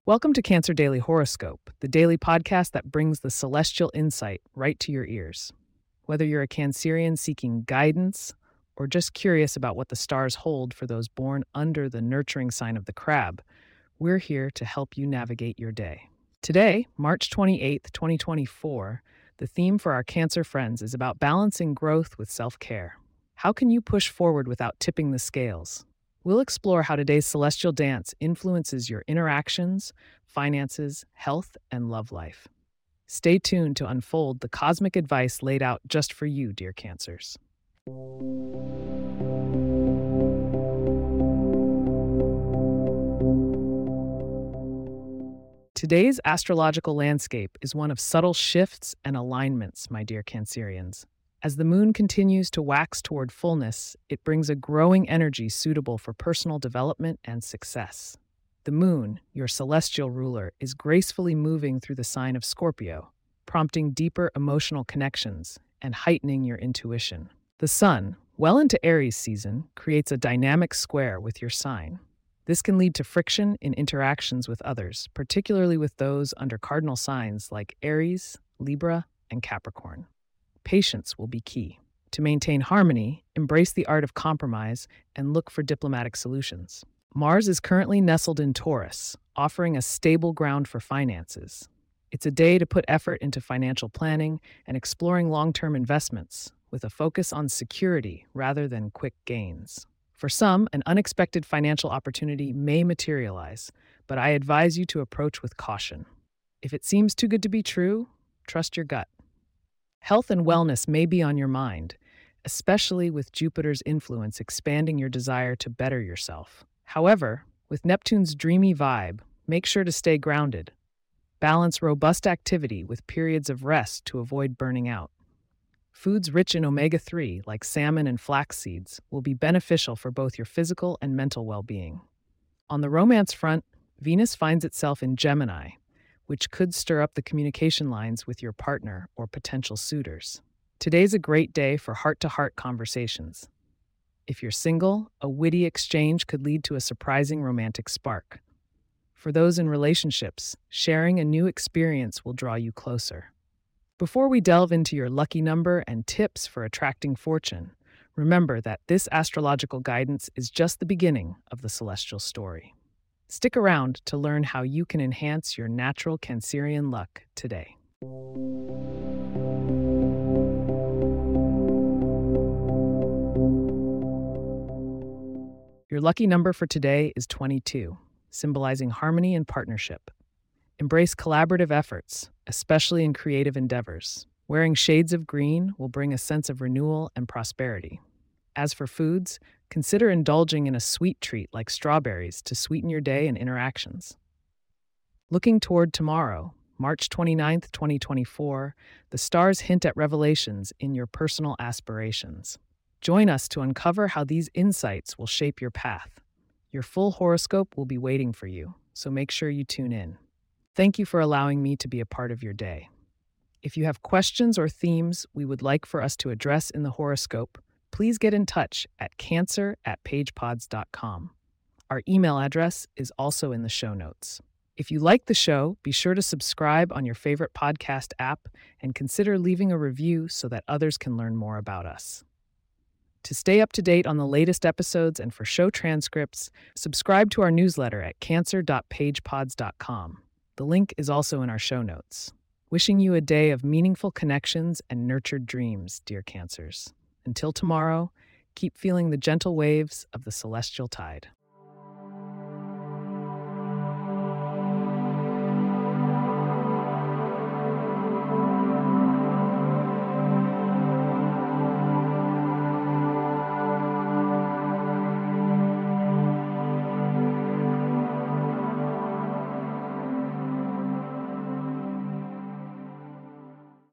Welcome to Cancer Daily Horoscope, the daily podcast that brings the celestial insight right to your ears. Whether you're a Cancerian seeking guidance or just curious about what the stars hold for those born under the nurturing sign of the crab, we're here to help you navigate your day. Today, March 28th, 2024, the theme for our Cancer friends is about balancing growth with self-care. How can you push forward without tipping the scales? We'll explore how today's celestial dance influences your interactions, finances, health, and love life. Stay tuned to unfold the cosmic advice laid out just for you, dear Cancers. Today's astrological landscape is one of subtle shifts and alignments, my dear Cancerians. As the moon continues to wax toward fullness, it brings a growing energy suitable for personal development and success. The moon, your celestial ruler, is gracefully moving through the sign of Scorpio, prompting deeper emotional connections and heightening your intuition. The sun, well into Aries season, creates a dynamic square with your sign. This can lead to friction in interactions with others, particularly with those under cardinal signs like Aries, Libra, and Capricorn. Patience will be key. To maintain harmony, embrace the art of compromise and look for diplomatic solutions. Mars is currently nestled in Taurus, offering a stable ground for finances. It's a day to put effort into financial planning and exploring long-term investments, with a focus on security rather than quick gains. For some, an unexpected financial opportunity may materialize, but I advise you to approach with caution. If it seems too good to be true, trust your gut. Health and wellness may be on your mind, especially with Jupiter's influence expanding your desire to better yourself. However, with Neptune's dreamy vibe, make sure to stay grounded. Balance robust activity with periods of rest to avoid burning out. Foods rich in omega-3, like salmon and flax seeds, will be beneficial for both your physical and mental well-being. On the romance front, Venus finds itself in Gemini, which could stir up the communication lines with your partner or potential suitors. Today's a great day for heart-to-heart conversations. If you're single, a witty exchange could lead to a surprising romantic spark. For those in relationships, sharing a new experience will draw you closer. Before we delve into your lucky number and tips for attracting fortune, remember that this astrological guidance is just the beginning of the celestial story. Stick around to learn how you can enhance your natural Cancerian luck today. Your lucky number for today is 22, symbolizing harmony and partnership. Embrace collaborative efforts, especially in creative endeavors. Wearing shades of green will bring a sense of renewal and prosperity. As for foods, consider indulging in a sweet treat like strawberries to sweeten your day and interactions. Looking toward tomorrow, March 29th, 2024, the stars hint at revelations in your personal aspirations. Join us to uncover how these insights will shape your path. Your full horoscope will be waiting for you, so make sure you tune in. Thank you for allowing me to be a part of your day. If you have questions or themes we would like for us to address in the horoscope, please get in touch at cancer@pagepods.com. Our email address is also in the show notes. If you like the show, be sure to subscribe on your favorite podcast app and consider leaving a review so that others can learn more about us. To stay up to date on the latest episodes and for show transcripts, subscribe to our newsletter at cancer.pagepods.com. The link is also in our show notes. Wishing you a day of meaningful connections and nurtured dreams, dear Cancers. Until tomorrow, keep feeling the gentle waves of the celestial tide.